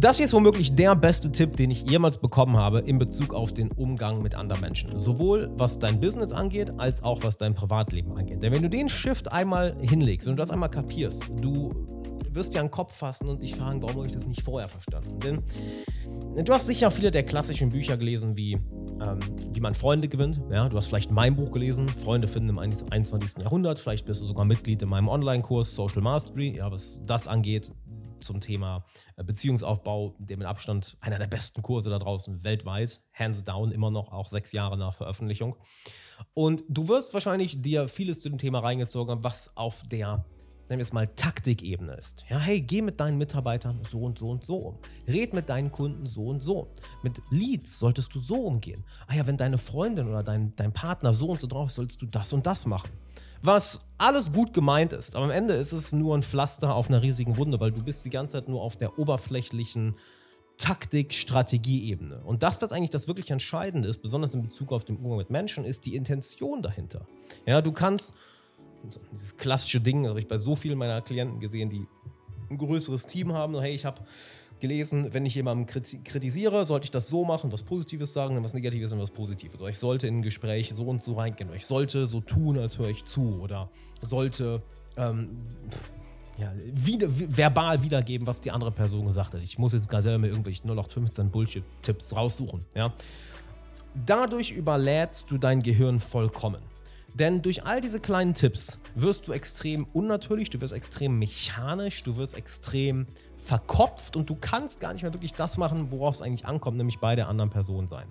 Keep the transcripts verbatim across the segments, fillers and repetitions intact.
Das hier ist womöglich der beste Tipp, den ich jemals bekommen habe in Bezug auf den Umgang mit anderen Menschen. Sowohl was dein Business angeht, als auch was dein Privatleben angeht. Denn wenn du den Shift einmal hinlegst und du das einmal kapierst, du wirst dir an den Kopf fassen und dich fragen, warum habe ich das nicht vorher verstanden? Denn du hast sicher viele der klassischen Bücher gelesen, wie ähm, wie man Freunde gewinnt. Ja, du hast vielleicht mein Buch gelesen, Freunde finden im einundzwanzigsten Jahrhundert. Vielleicht bist du sogar Mitglied in meinem Online-Kurs Social Mastery, ja, was das angeht, zum Thema Beziehungsaufbau, der mit Abstand einer der besten Kurse da draußen weltweit, hands down, immer noch, auch sechs Jahre nach Veröffentlichung. Und du wirst wahrscheinlich dir vieles zu dem Thema reingezogen haben, was auf der, nennen wir es mal, Taktikebene ist. Ja, hey, geh mit deinen Mitarbeitern so und so und so um. Red mit deinen Kunden so und so. Mit Leads solltest du so umgehen. Ah ja, wenn deine Freundin oder dein, dein Partner so und so drauf ist, sollst du das und das machen. Was alles gut gemeint ist, aber am Ende ist es nur ein Pflaster auf einer riesigen Wunde, weil du bist die ganze Zeit nur auf der oberflächlichen Taktik-Strategie-Ebene. Und das, was eigentlich das wirklich Entscheidende ist, besonders in Bezug auf den Umgang mit Menschen, ist die Intention dahinter. Ja, du kannst, dieses klassische Ding, das habe ich bei so vielen meiner Klienten gesehen, die ein größeres Team haben, hey, ich habe gelesen, wenn ich jemanden kritisiere, sollte ich das so machen, was Positives sagen, und was Negatives und was Positives. Oder ich sollte in ein Gespräch so und so reingehen. Oder ich sollte so tun, als höre ich zu. Oder sollte ähm, ja, wieder, verbal wiedergeben, was die andere Person gesagt hat. Ich muss jetzt gerade selber mir irgendwelche null acht fünfzehn Bullshit-Tipps raussuchen. Ja? Dadurch überlädst du dein Gehirn vollkommen. Denn durch all diese kleinen Tipps wirst du extrem unnatürlich, du wirst extrem mechanisch, du wirst extrem verkopft und du kannst gar nicht mehr wirklich das machen, worauf es eigentlich ankommt, nämlich bei der anderen Person sein.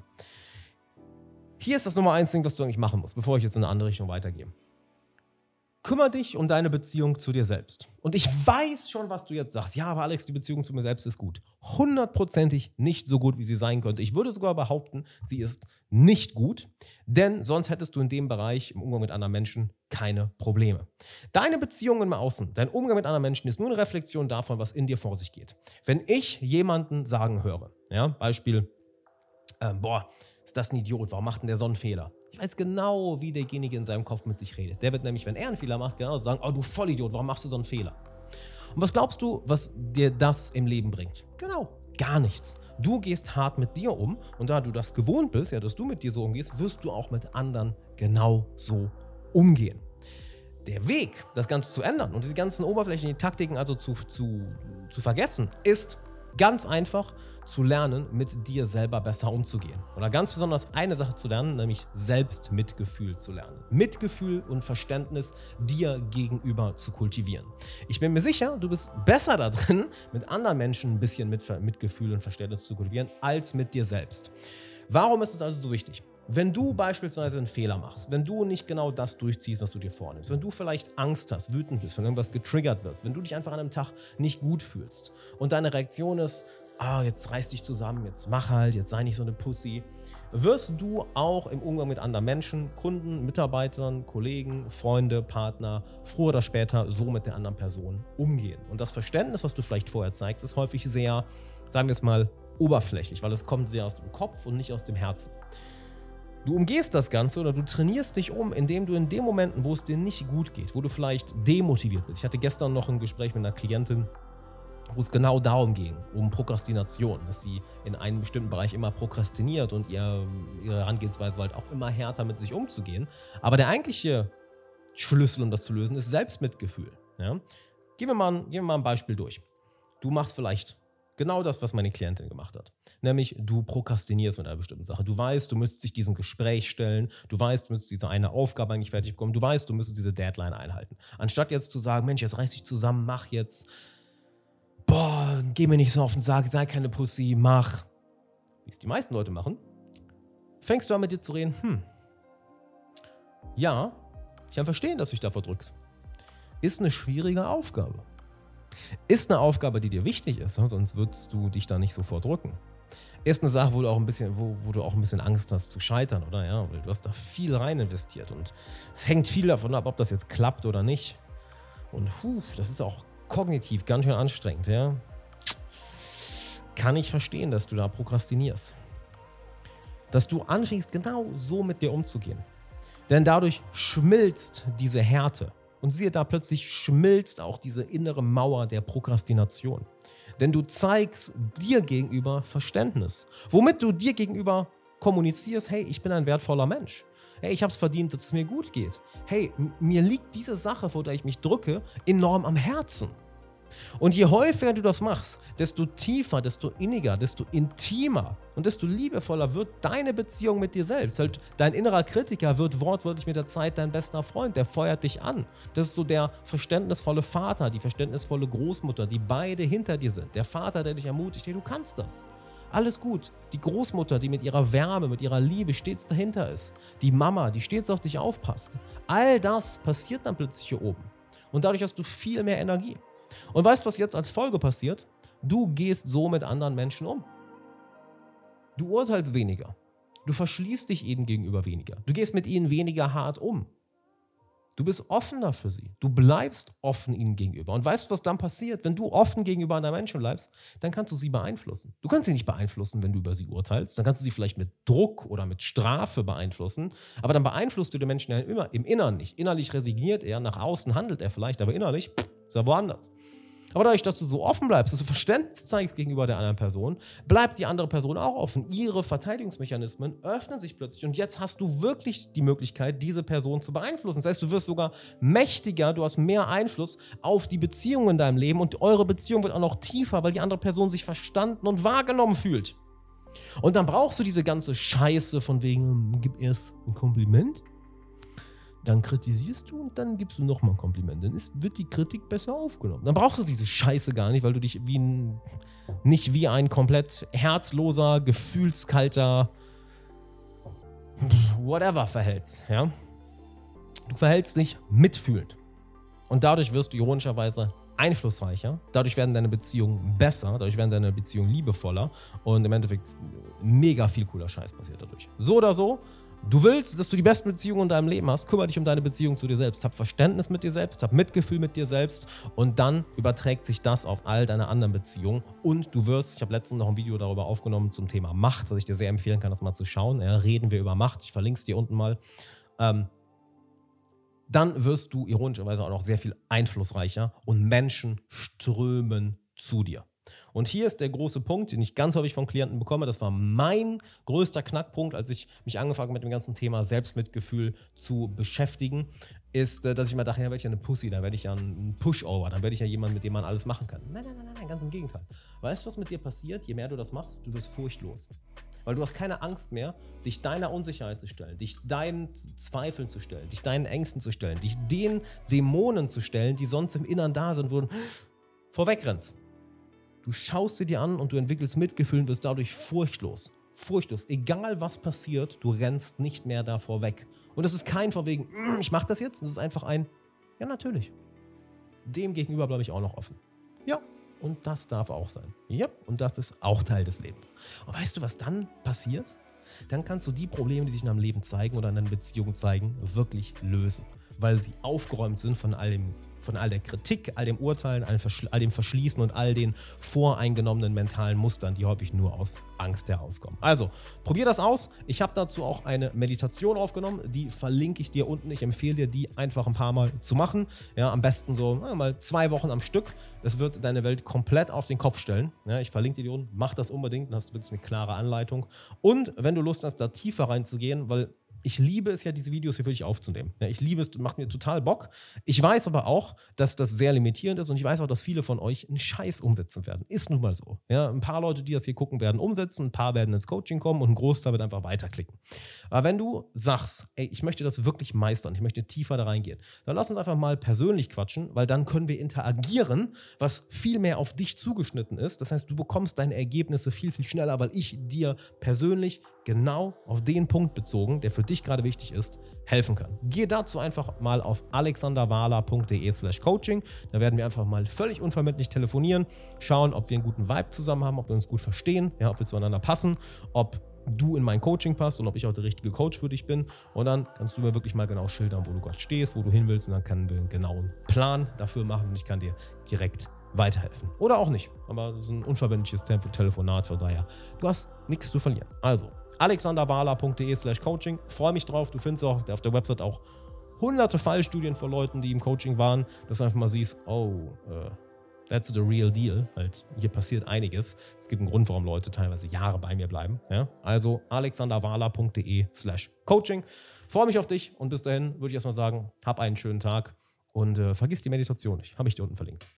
Hier ist das Nummer eins Ding, was du eigentlich machen musst, bevor ich jetzt in eine andere Richtung weitergehe. Kümmere dich um deine Beziehung zu dir selbst. Und ich weiß schon, was du jetzt sagst. Ja, aber Alex, die Beziehung zu mir selbst ist gut. Hundertprozentig nicht so gut, wie sie sein könnte. Ich würde sogar behaupten, sie ist nicht gut, denn sonst hättest du in dem Bereich im Umgang mit anderen Menschen keine Probleme. Deine Beziehung im Außen, dein Umgang mit anderen Menschen ist nur eine Reflexion davon, was in dir vor sich geht. Wenn ich jemanden sagen höre, ja, Beispiel, äh, boah, ist das ein Idiot, warum macht denn der so einen Fehler? Ich weiß genau, wie derjenige in seinem Kopf mit sich redet. Der wird nämlich, wenn er einen Fehler macht, genau sagen, oh du Vollidiot, warum machst du so einen Fehler? Und was glaubst du, was dir das im Leben bringt? Genau, gar nichts. Du gehst hart mit dir um und da du das gewohnt bist, ja, dass du mit dir so umgehst, wirst du auch mit anderen genau so umgehen. Der Weg, das Ganze zu ändern und diese ganzen oberflächlichen Taktiken also zu, zu, zu vergessen, ist ganz einfach zu lernen, mit dir selber besser umzugehen. Oder ganz besonders eine Sache zu lernen, nämlich Selbstmitgefühl zu lernen. Mitgefühl und Verständnis dir gegenüber zu kultivieren. Ich bin mir sicher, du bist besser da drin, mit anderen Menschen ein bisschen Mitgefühl und Verständnis zu kultivieren, als mit dir selbst. Warum ist es also so wichtig? Wenn du beispielsweise einen Fehler machst, wenn du nicht genau das durchziehst, was du dir vornimmst, wenn du vielleicht Angst hast, wütend bist, wenn irgendwas getriggert wird, wenn du dich einfach an einem Tag nicht gut fühlst und deine Reaktion ist, ah, jetzt reiß dich zusammen, jetzt mach halt, jetzt sei nicht so eine Pussy, wirst du auch im Umgang mit anderen Menschen, Kunden, Mitarbeitern, Kollegen, Freunde, Partner, früher oder später so mit der anderen Person umgehen. Und das Verständnis, was du vielleicht vorher zeigst, ist häufig sehr, sagen wir es mal, oberflächlich, weil es kommt sehr aus dem Kopf und nicht aus dem Herzen. Du umgehst das Ganze oder du trainierst dich um, indem du in den Momenten, wo es dir nicht gut geht, wo du vielleicht demotiviert bist. Ich hatte gestern noch ein Gespräch mit einer Klientin, wo es genau darum ging, um Prokrastination, dass sie in einem bestimmten Bereich immer prokrastiniert und ihr, ihre Herangehensweise halt auch immer härter mit sich umzugehen. Aber der eigentliche Schlüssel, um das zu lösen, ist Selbstmitgefühl. Ja? Gehen wir mal, gehen wir mal ein Beispiel durch. Du machst vielleicht genau das, was meine Klientin gemacht hat. Nämlich, du prokrastinierst mit einer bestimmten Sache. Du weißt, du müsstest dich diesem Gespräch stellen. Du weißt, du müsstest diese eine Aufgabe eigentlich fertig bekommen. Du weißt, du müsstest diese Deadline einhalten. Anstatt jetzt zu sagen, Mensch, jetzt reiß dich zusammen, mach jetzt. Boah, geh mir nicht so auf den Sack, sei keine Pussy, mach. Wie es die meisten Leute machen, fängst du an mit dir zu reden, hm, ja, ich kann verstehen, dass du dich da verdrückst. Ist eine schwierige Aufgabe. Ist eine Aufgabe, die dir wichtig ist, sonst würdest du dich da nicht so vordrücken. Ist eine Sache, wo du auch ein bisschen, wo, wo du auch ein bisschen Angst hast zu scheitern, oder? Ja, weil du hast da viel rein investiert und es hängt viel davon ab, ob das jetzt klappt oder nicht. Und puh, das ist auch kognitiv ganz schön anstrengend, ja. Kann ich verstehen, dass du da prokrastinierst. Dass du anfängst, genau so mit dir umzugehen. Denn dadurch schmilzt diese Härte. Und siehe da, plötzlich schmilzt auch diese innere Mauer der Prokrastination. Denn du zeigst dir gegenüber Verständnis, womit du dir gegenüber kommunizierst, hey, ich bin ein wertvoller Mensch. Hey, ich habe es verdient, dass es mir gut geht. Hey, m- mir liegt diese Sache, vor der ich mich drücke, enorm am Herzen. Und je häufiger du das machst, desto tiefer, desto inniger, desto intimer und desto liebevoller wird deine Beziehung mit dir selbst. Halt, dein innerer Kritiker wird wortwörtlich mit der Zeit dein bester Freund, der feuert dich an. Das ist so der verständnisvolle Vater, die verständnisvolle Großmutter, die beide hinter dir sind. Der Vater, der dich ermutigt, hey, du kannst das. Alles gut. Die Großmutter, die mit ihrer Wärme, mit ihrer Liebe stets dahinter ist. Die Mama, die stets auf dich aufpasst. All das passiert dann plötzlich hier oben. Und dadurch hast du viel mehr Energie. Und weißt du, was jetzt als Folge passiert? Du gehst so mit anderen Menschen um. Du urteilst weniger. Du verschließt dich ihnen gegenüber weniger. Du gehst mit ihnen weniger hart um. Du bist offener für sie. Du bleibst offen ihnen gegenüber. Und weißt du, was dann passiert? Wenn du offen gegenüber einer Menschen bleibst, dann kannst du sie beeinflussen. Du kannst sie nicht beeinflussen, wenn du über sie urteilst. Dann kannst du sie vielleicht mit Druck oder mit Strafe beeinflussen. Aber dann beeinflusst du den Menschen ja immer im Inneren nicht. Innerlich resigniert er, nach außen handelt er vielleicht, aber innerlich pff, ist er woanders. Aber dadurch, dass du so offen bleibst, dass du Verständnis zeigst gegenüber der anderen Person, bleibt die andere Person auch offen. Ihre Verteidigungsmechanismen öffnen sich plötzlich und jetzt hast du wirklich die Möglichkeit, diese Person zu beeinflussen. Das heißt, du wirst sogar mächtiger, du hast mehr Einfluss auf die Beziehung in deinem Leben und eure Beziehung wird auch noch tiefer, weil die andere Person sich verstanden und wahrgenommen fühlt. Und dann brauchst du diese ganze Scheiße von wegen, gib erst ein Kompliment, dann kritisierst du und dann gibst du nochmal ein Kompliment. Dann ist, wird die Kritik besser aufgenommen. Dann brauchst du diese Scheiße gar nicht, weil du dich wie ein, nicht wie ein komplett herzloser, gefühlskalter whatever verhältst. Ja? Du verhältst dich mitfühlend. Und dadurch wirst du ironischerweise einflussreicher. Dadurch werden deine Beziehungen besser. Dadurch werden deine Beziehungen liebevoller. Und im Endeffekt mega viel cooler Scheiß passiert dadurch. So oder so. Du willst, dass du die besten Beziehungen in deinem Leben hast, kümmere dich um deine Beziehung zu dir selbst. Hab Verständnis mit dir selbst, hab Mitgefühl mit dir selbst und dann überträgt sich das auf all deine anderen Beziehungen und du wirst, ich habe letztens noch ein Video darüber aufgenommen zum Thema Macht, was ich dir sehr empfehlen kann, das mal zu schauen. Ja, reden wir über Macht, ich verlinke es dir unten mal. Ähm, dann wirst du ironischerweise auch noch sehr viel einflussreicher und Menschen strömen zu dir. Und hier ist der große Punkt, den ich ganz häufig von Klienten bekomme. Das war mein größter Knackpunkt, als ich mich angefangen habe, mit dem ganzen Thema Selbstmitgefühl zu beschäftigen, ist, dass ich mir dachte, ja, werde ich ja eine Pussy, dann werde ich ja ein Pushover, dann werde ich ja jemand, mit dem man alles machen kann. Nein, nein, nein, nein, ganz im Gegenteil. Weißt du, was mit dir passiert? Je mehr du das machst, du wirst furchtlos. Weil du hast keine Angst mehr, dich deiner Unsicherheit zu stellen, dich deinen Zweifeln zu stellen, dich deinen Ängsten zu stellen, dich den Dämonen zu stellen, die sonst im Innern da sind, wo du vorwegrennst. Du schaust sie dir an und du entwickelst Mitgefühl und wirst dadurch furchtlos. Furchtlos. Egal was passiert, du rennst nicht mehr davor weg. Und das ist kein von wegen, ich mach das jetzt. Das ist einfach ein, ja natürlich. Dem gegenüber bleibe ich auch noch offen. Ja, und das darf auch sein. Ja, und das ist auch Teil des Lebens. Und weißt du, was dann passiert? Dann kannst du die Probleme, die sich in deinem Leben zeigen oder in deiner Beziehung zeigen, wirklich lösen. Weil sie aufgeräumt sind von all dem, von all der Kritik, all dem Urteilen, all dem, Verschl- all dem Verschließen und all den voreingenommenen mentalen Mustern, die häufig nur aus Angst herauskommen. Also, probier das aus. Ich habe dazu auch eine Meditation aufgenommen, die verlinke ich dir unten. Ich empfehle dir, die einfach ein paar Mal zu machen. Ja, am besten so na, mal zwei Wochen am Stück. Das wird deine Welt komplett auf den Kopf stellen. Ja, ich verlinke dir die unten. Mach das unbedingt, dann hast du wirklich eine klare Anleitung. Und wenn du Lust hast, da tiefer reinzugehen, weil ich liebe es ja, diese Videos hier für dich aufzunehmen. Ja, ich liebe es, macht mir total Bock. Ich weiß aber auch, dass das sehr limitierend ist und ich weiß auch, dass viele von euch einen Scheiß umsetzen werden. Ist nun mal so. Ja, ein paar Leute, die das hier gucken, werden umsetzen, ein paar werden ins Coaching kommen und ein Großteil wird einfach weiterklicken. Aber wenn du sagst, ey, ich möchte das wirklich meistern, ich möchte tiefer da reingehen, dann lass uns einfach mal persönlich quatschen, weil dann können wir interagieren, was viel mehr auf dich zugeschnitten ist. Das heißt, du bekommst deine Ergebnisse viel, viel schneller, weil ich dir persönlich genau auf den Punkt bezogen, der für dich gerade wichtig ist, helfen kann. Geh dazu einfach mal auf alexanderwahler.de slash coaching. Da werden wir einfach mal völlig unverbindlich telefonieren, schauen, ob wir einen guten Vibe zusammen haben, ob wir uns gut verstehen, ja, ob wir zueinander passen, ob du in mein Coaching passt und ob ich auch der richtige Coach für dich bin. Und dann kannst du mir wirklich mal genau schildern, wo du gerade stehst, wo du hin willst und dann können wir einen genauen Plan dafür machen und ich kann dir direkt weiterhelfen. Oder auch nicht. Aber es ist ein unverbindliches Telefonat, von daher, du hast nichts zu verlieren. Also, alexanderwahler.de slash coaching. Freue mich drauf. Du findest auch auf der Website auch hunderte Fallstudien von Leuten, die im Coaching waren, dass du einfach mal siehst, oh, äh, That's the real deal. Halt, hier passiert einiges. Es gibt einen Grund, warum Leute teilweise Jahre bei mir bleiben. Ja? Also alexanderwahler.de slash coaching. Freue mich auf dich und bis dahin würde ich erstmal sagen, hab einen schönen Tag und äh, vergiss die Meditation nicht. Habe ich dir unten verlinkt.